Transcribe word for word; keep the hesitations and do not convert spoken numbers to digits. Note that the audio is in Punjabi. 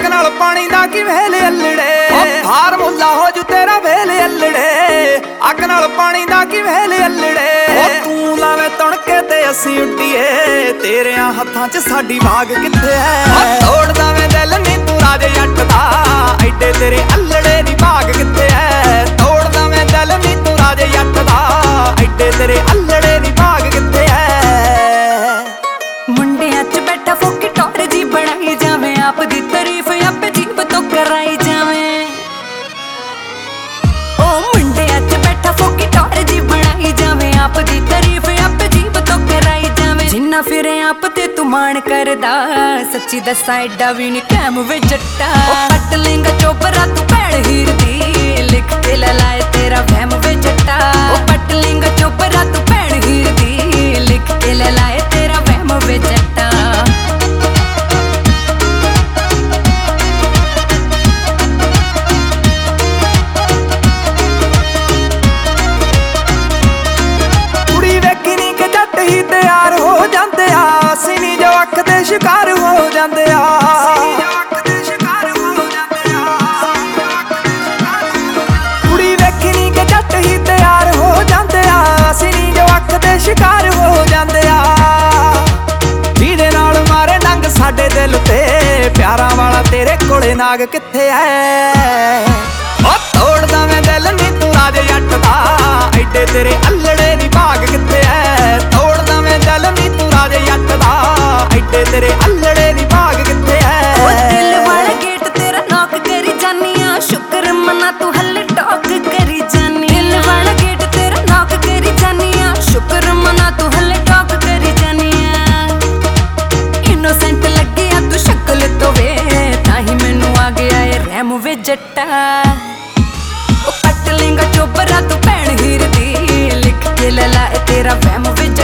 ਅੱਗ ਨਾਲ ਪਾਣੀ ਦਾ ਕੀ ਵੇਲ ਅਲੜੇ ਫਾਰਮੂਲਾ ਹੋ ਜੂ ਤੇਰਾ ਵੇਲ ਅਲੜੇ ਅੱਗ ਨਾਲ ਪਾਣੀ ਦਾ ਕੀ ਵੇਲ ਅਲੜੇ ਤੂੰ ਲਾਵੇਂ ਤਣਕੇ ਤੇ ਅਸੀਂ ਉੱਡੀਏ ਤੇਰਿਆਂ ਹੱਥਾਂ 'ਚ ਸਾਡੀ ਬਾਗ ਕਿੱਥੇ ਐ ਤੋੜਦਾ ਵੇਂ ਦਿਲ ਨੀ ਤੂੰ ਰਾਜੇ ਜੱਟ ਦਾ ਐਡੇ ਤੇਰੇ ਅਲੜੇ ਦੀ ਬਾਗ ਕਿੱਥੇ ਐ ਤੋੜਦਾ ਵੇਂ ਦਿਲ ਨੀ ਤੂੰ ਰਾਜੇ ਜੱਟ ਦਾ ਐਡੇ ਤੇਰੇ ਅਲੜੇ ਦੀ ਬਾਗ ਕਿੱਥੇ ਐ ਮੁੰਡਿਆਂ 'ਚ ਬੈਠਾ ਫੋਕੀ ਟੌਰ ਜੀ ਬਣਾਈ ਜਾਵੇਂ ਆਪ ਦੀ ਤਾਰੀਫ ਆਪੇ ਜੀਬ ਤੋਂ ਕਰਾਈ ਜਾਵੇਂ ਓ ਮੁੰਡਿਆਂ 'ਚ ਬੈਠਾ ਫੋਕੀ ਟੌਰ ਜੀ ਬਣਾਈ ਜਾਵੇਂ ਆਪ ਦੀ ਤਾਰੀਫ ਆਪੇ ਜੀਬ ਤੋਂ ਕਰਾਈ ਜਾਵੇਂ ਜਿੰਨਾ ਫਿਰੇ ਆਪ ਤੇ ਤੂੰ ਮਾਣ ਕਰਦਾ ਸੱਚੀ ਦੱਸਾਂ ਐਡਾ ਵੀ ਨੀ ਕੈਮ ਵੇ ਜੱਟਾ ਓ ਪੱਟ ਲੇਂਗਾ ਚੋਪਰਾ ਤੂੰ ਭੈਣ ਹੀਰ ਦੀ ਲਿਖ ਕੇ ਲੈ ਲਾਏ ਤੇਰਾ ਵਹਿਮ ਵੇ ਜੱਟਾ ਓ ਪੱਟ ਲੇਂਗਾ ਚੋਪਰਾ ਤੂੰ ਭੈਣ ਹੀਰ ਦੀ ਲਿਖ ਕੇ ਲੈ ਲਾਏ ਤੇਰਾ ਵਹਿਮ ਵੇ ਜੱਟਾ ਤਿਆਰ ਹੋ ਜਾਂਦੇ ਆ ਅਸੀਂ ਨੀ ਜੋ ਅੱਖ ਦੇ ਸ਼ਿਕਾਰ ਹੋ ਜਾਂਦੇ ਆ ਕੁੜੀ ਵੇਖੀ ਨੀ ਕਿ ਜੱਟ ਹੀ ਤਿਆਰ ਹੋ ਜਾਂਦੇ ਆ ਅਸੀਂ ਨੀ ਜੋ ਅੱਖ ਦੇ ਸ਼ਿਕਾਰ ਹੋ ਜਾਂਦੇ ਆ ਜਿਹਦੇ ਨਾਲ ਮਾਰੇ ਡੰਗ ਸਾਡੇ ਦਿਲ ਤੇ ਪਿਆਰਾਂ ਵਾਲਾ ਤੇਰੇ ਕੋਲੇ ਨਾਗ ਕਿੱਥੇ ਐ ਓ ਤੋੜਦਾ ਮੈਂ ਦਿਲ ਨੀ ਤੂੰ ਰਾਜੇ ਜੱਟ ਦਾ ਐਡੇ ਤੇਰੇ ਅਲੜੇ ਦੀ ਬਾਗ ਕਿੱਥੇ ਐ ਤੋੜਦਾ ਮੈਂ ਦਿਲ ਨੀ ਤੂੰ ਰਾਜੇ ਜੱਟ ਦਾ ਐਡੇ ਤੇਰੇ ਅਲੜੇ ਦੀ ਬਾਗ ਕਿੱਥੇ ਐ ਓ ਦਿਲ ਵਾਲਾ ਗੇਟ ਤੇਰਾ ਨੌਕ ਕਰੀ ਜਾਨੀ ਆ ਸ਼ੁਕਰ ਮਨਾ ਤੂੰ ਹੱਲੇ ਟੌਕ ਕਰੀ ਜਾਨੀ ਦਿਲ ਵਾਲਾ ਗੇਟ ਤੇਰਾ ਨੌਕ ਕਰੀ ਜਾਨੀ ਆ ਸ਼ੁਕਰ ਮਨਾ ਤੂੰ ਹੱਲੇ ਟੌਕ ਕਰੀ ਜਾਨੀ ਆ ਇਨੋਸੈਂਟ ਲੱਗੀ ਆ ਤੂੰ ਸ਼ਕਲ ਤੋਂ ਵੇ ਤਾਂ ਹੀ ਮੈਨੂੰ ਆ ਗਿਆ ਏ ਰਹਿਮ ਵੇ ਜੱਟਾ ਓ ਪੱਟ ਲੇਂਗਾ ਚੋਬਰਾ ਤੂੰ ਭੈਣ ਹੀਰ ਦੀ ਲਿਖ ਕੇ ਲੈ ਲਾ ਤੇਰਾ ਵਹਿਮ ਵੇ